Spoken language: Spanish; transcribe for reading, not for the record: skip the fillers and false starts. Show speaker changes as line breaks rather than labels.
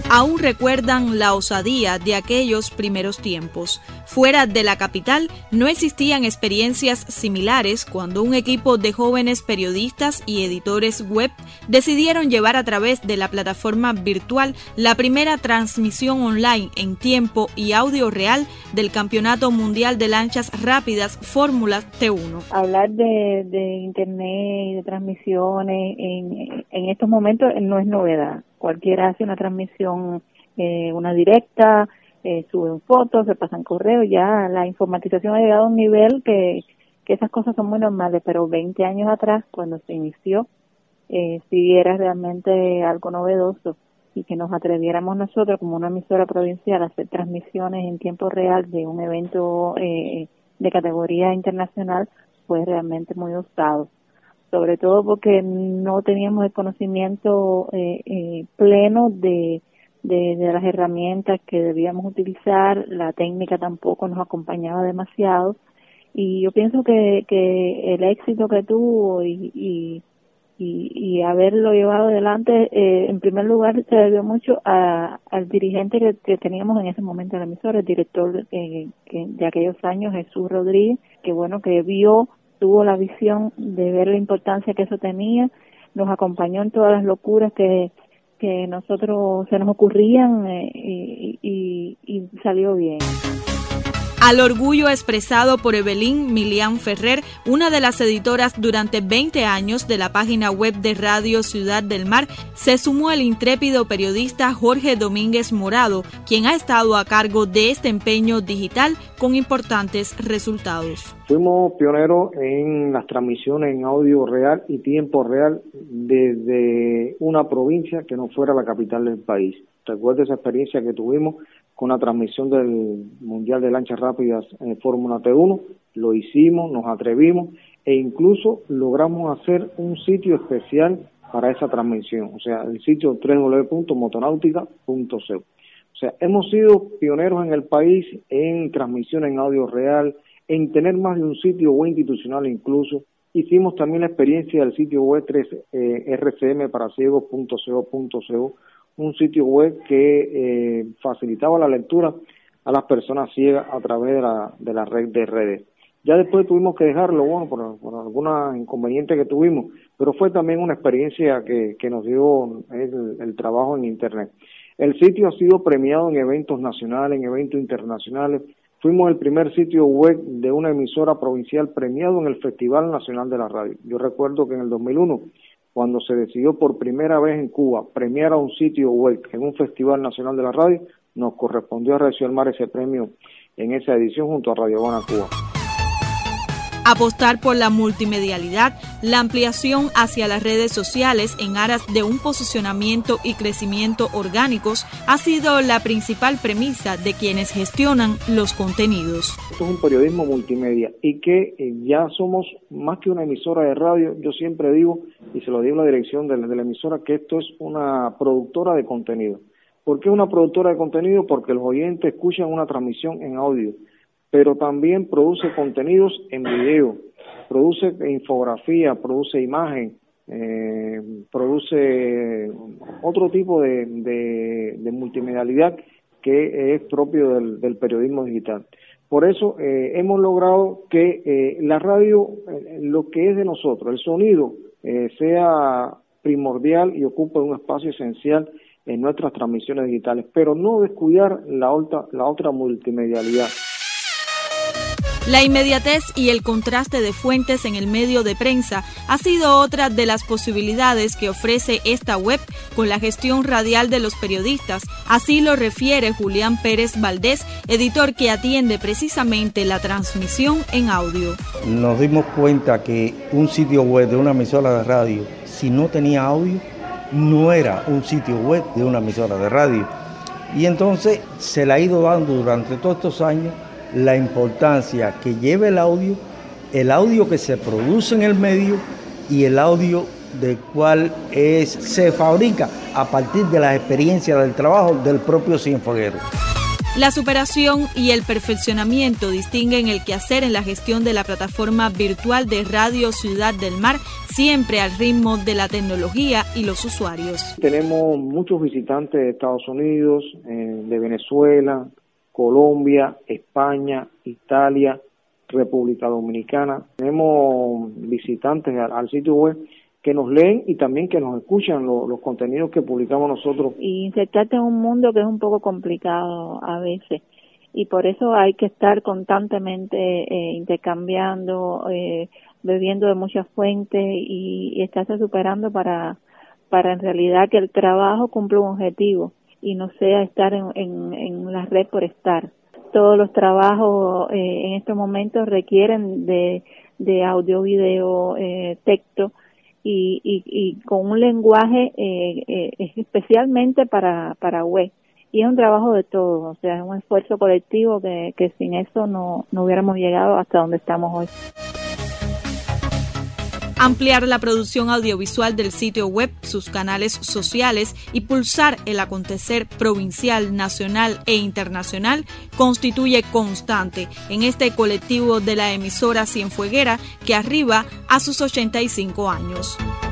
aún recuerdan la osadía de aquellos primeros tiempos. Fuera de la capital no existían experiencias similares cuando un equipo de jóvenes periodistas y editores web decidieron llevar a través de la plataforma virtual la primera transmisión online en tiempo y audio real del Campeonato Mundial de Lanchas Rápidas Fórmula T1.
Hablar de internet y de transmisiones en estos momentos no es novedad. Cualquiera hace una transmisión, una directa, suben fotos, se pasan correos, ya la informatización ha llegado a un nivel que esas cosas son muy normales, pero 20 años atrás, cuando se inició, sí era realmente algo novedoso, y que nos atreviéramos nosotros como una emisora provincial a hacer transmisiones en tiempo real de un evento de categoría internacional fue realmente muy osado, sobre todo porque no teníamos el conocimiento pleno de las herramientas que debíamos utilizar, la técnica tampoco nos acompañaba demasiado, y yo pienso que el éxito que tuvo y haberlo llevado adelante, en primer lugar se debió mucho al dirigente que teníamos en ese momento en la emisora, el director que de aquellos años, Jesús Rodríguez, que bueno, que tuvo la visión de ver la importancia que eso tenía, nos acompañó en todas las locuras que nosotros se nos ocurrían y salió bien.
Al orgullo expresado por Evelyn Milián Ferrer, una de las editoras durante 20 años de la página web de Radio Ciudad del Mar, se sumó el intrépido periodista Jorge Domínguez Morado, quien ha estado a cargo de este empeño digital con importantes resultados.
Fuimos pioneros en las transmisiones en audio real y tiempo real desde una provincia que no fuera la capital del país. Recuerdo esa experiencia que tuvimos con la transmisión del Mundial de Lanchas Rápidas en Fórmula T1, lo hicimos, nos atrevimos e incluso logramos hacer un sitio especial para esa transmisión, o sea, el sitio www.motonautica.co. O sea, hemos sido pioneros en el país en transmisiones en audio real, en tener más de un sitio web institucional incluso. Hicimos también la experiencia del sitio web rcmparasiegos.co.co, un sitio web que facilitaba la lectura a las personas ciegas a través de la red de redes. Ya después tuvimos que dejarlo, bueno, por algunos inconvenientes que tuvimos, pero fue también una experiencia que nos dio el trabajo en Internet. El sitio ha sido premiado en eventos nacionales, en eventos internacionales. Fuimos el primer sitio web de una emisora provincial premiado en el Festival Nacional de la Radio. Yo recuerdo que en el 2001, cuando se decidió por primera vez en Cuba premiar a un sitio web en un Festival Nacional de la Radio, nos correspondió a Radio del Mar ese premio en esa edición junto a Radio Habana Cuba.
Apostar por la multimedialidad, la ampliación hacia las redes sociales en aras de un posicionamiento y crecimiento orgánicos ha sido la principal premisa de quienes gestionan los contenidos.
Esto es un periodismo multimedia y que ya somos más que una emisora de radio. Yo siempre digo, y se lo digo a la dirección de la emisora, que esto es una productora de contenido. ¿Por qué una productora de contenido? Porque los oyentes escuchan una transmisión en audio, pero también produce contenidos en video, produce infografía, produce imagen, produce otro tipo de multimedialidad que es propio del periodismo digital. Por eso hemos logrado que la radio, lo que es de nosotros, el sonido, sea primordial y ocupe un espacio esencial en nuestras transmisiones digitales, pero no descuidar la otra multimedialidad.
La inmediatez y el contraste de fuentes en el medio de prensa ha sido otra de las posibilidades que ofrece esta web con la gestión radial de los periodistas. Así lo refiere Julián Pérez Valdés, editor que atiende precisamente la transmisión en audio.
Nos dimos cuenta que un sitio web de una emisora de radio, si no tenía audio, no era un sitio web de una emisora de radio. Y entonces se le ha ido dando durante todos estos años la importancia que lleva el audio que se produce en el medio y el audio del cual se fabrica a partir de las experiencias del trabajo del propio cienfueguero.
La superación y el perfeccionamiento distinguen el quehacer en la gestión de la plataforma virtual de Radio Ciudad del Mar, siempre al ritmo de la tecnología y los usuarios.
Tenemos muchos visitantes de Estados Unidos, de Venezuela, Colombia, España, Italia, República Dominicana. Tenemos visitantes al sitio web que nos leen y también que nos escuchan los contenidos que publicamos nosotros.
Y insertarte en un mundo que es un poco complicado a veces, y por eso hay que estar constantemente intercambiando, bebiendo de muchas fuentes y estarse superando para en realidad que el trabajo cumpla un objetivo y no sea estar en la red por estar. Todos los trabajos en estos momentos requieren de audio, video, texto, y con un lenguaje especialmente para web. Y es un trabajo de todos, o sea, es un esfuerzo colectivo que sin eso no hubiéramos llegado hasta donde estamos hoy.
Ampliar la producción audiovisual del sitio web, sus canales sociales y pulsar el acontecer provincial, nacional e internacional constituye constante en este colectivo de la emisora Cienfueguera que arriba a sus 85 años.